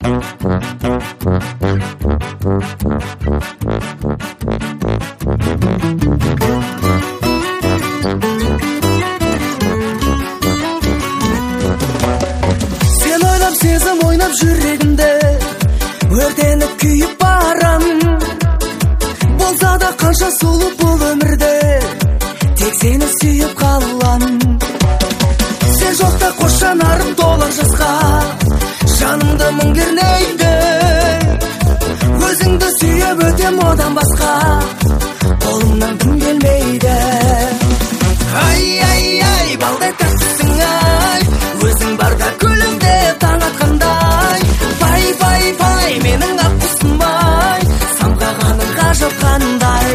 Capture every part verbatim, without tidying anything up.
Sen oylap сезім ойнап жүрегімде өртеніп күйіп барам. Болса да қанша сұлу бұл өмірде тек сені сүйіп қалам. Сен жоқта қош жанарым толық жасқа жанымды мұң кернейді. Өзіңді сүйіп өтем одан басқа қолымнан кім келмейді. Ай ай ай балдай тәттісің ай, өзің барда күлімде таң атқандай. Бай бай бай менің ақ құсым бай, самғағаның ғажап қандай.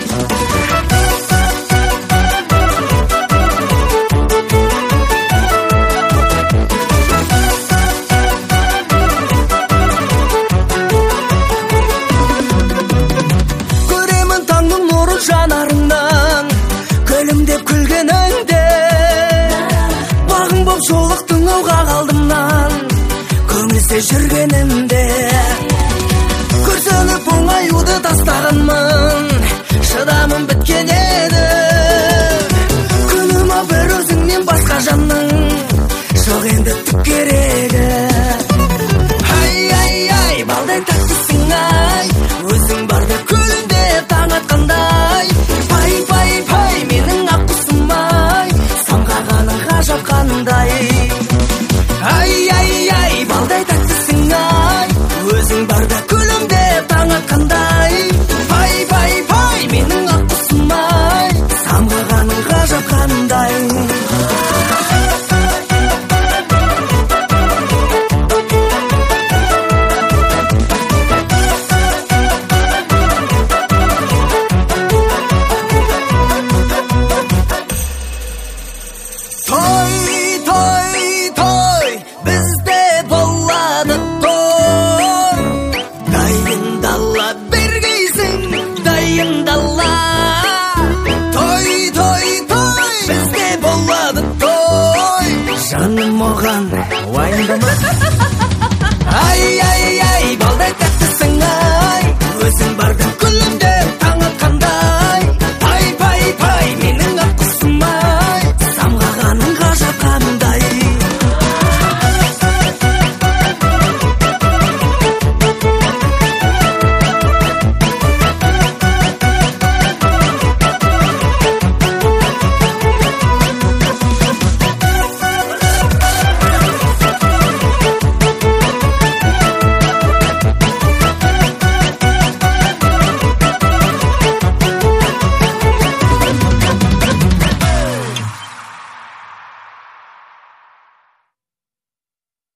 Көремін таңның нұрын жанарыңнан, күлімдеп күлгеніңде. Бағың боп жолықтың ауға қалдымнан, көңілсіз жүргенімде. Күрсініп оңаюды тастағанмын, шыдамым біткен еді. Күнім ау бір өзіңнен басқа жанның жоқ енді түк керегі.